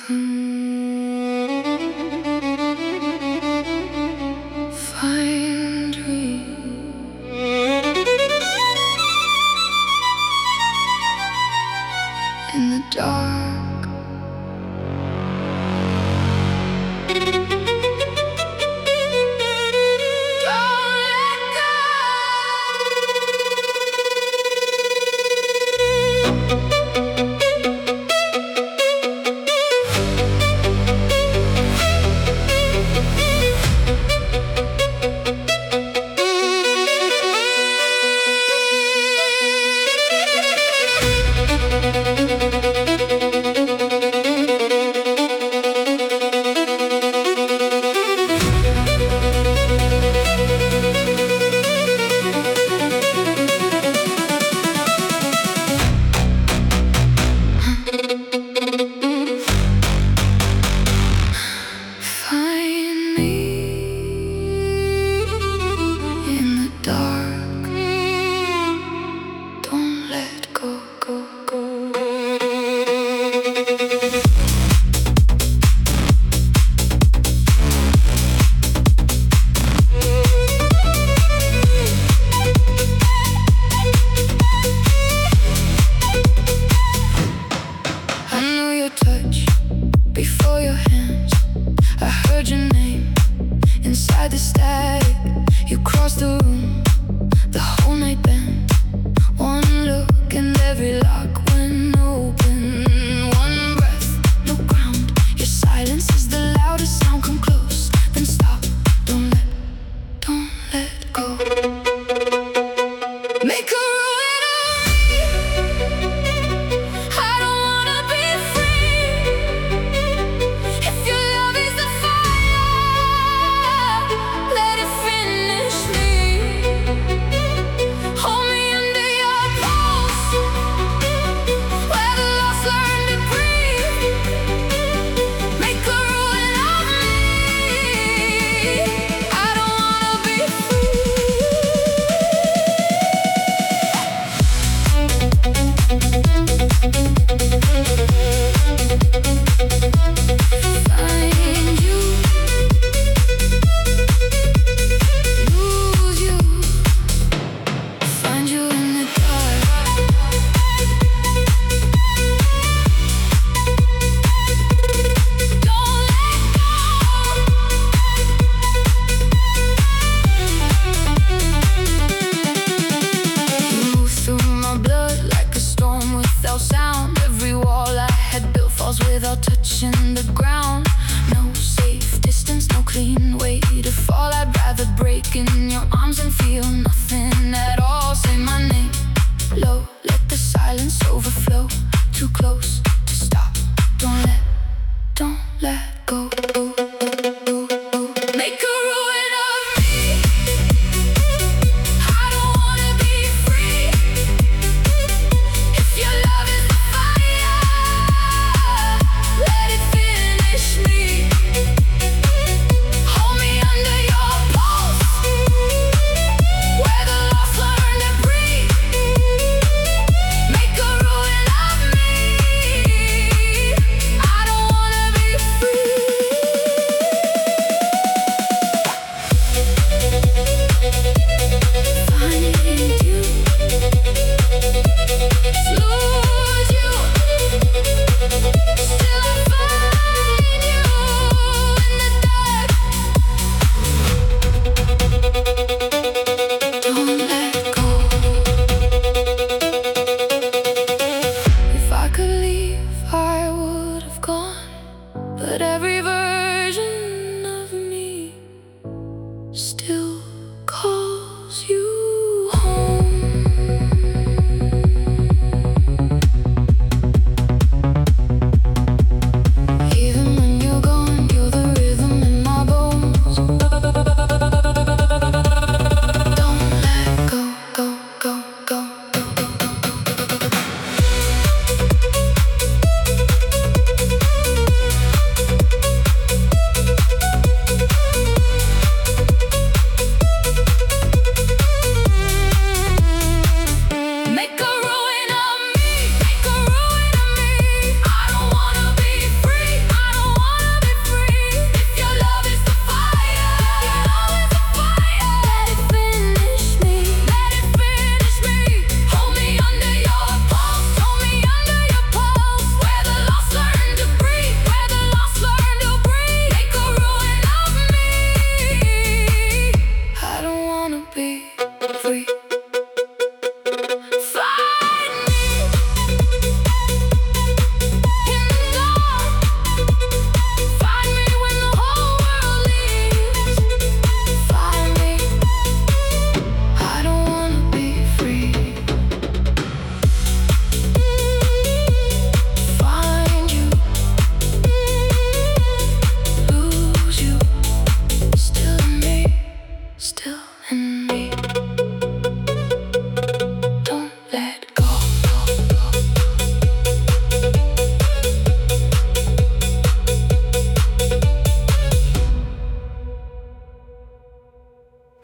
Find me in the dark. Don't let go. Find me in the dark. Don't let go, go, go. I know your touch before your hands. I heard your name inside the static. You crossed the room, the whole night band. One look and every lock went open. One breath, no ground. Your silence is the loudest sound. Come close, then stop. Don't let go. Make a ruin of me. I don't wanna be free. If your love is the fire, let it finish me. Hold me under your pulse, where the lost learn to breathe. Make a ruin of me. I don't wanna be free. Find you, lose you, find you in the dark. Don't let go. You move through my blood like a storm without sound. Every wall I had built falls without touching the ground. No safe distance, no clean way to fall. I'd rather break in your arms and feel nothing at all. Say my name low, let the silence overflow. Too close to stop. Don't let go. Make a ruin of me. I don't wanna be free. If your love is the fire, let it finish me. Hold me under your pulse, where the lost learn to breathe. Make a ruin of me. I don't wanna be free. Find you, lose you, still I find you in the dark. Don't let go. If I could leave, I would have gone, but every verse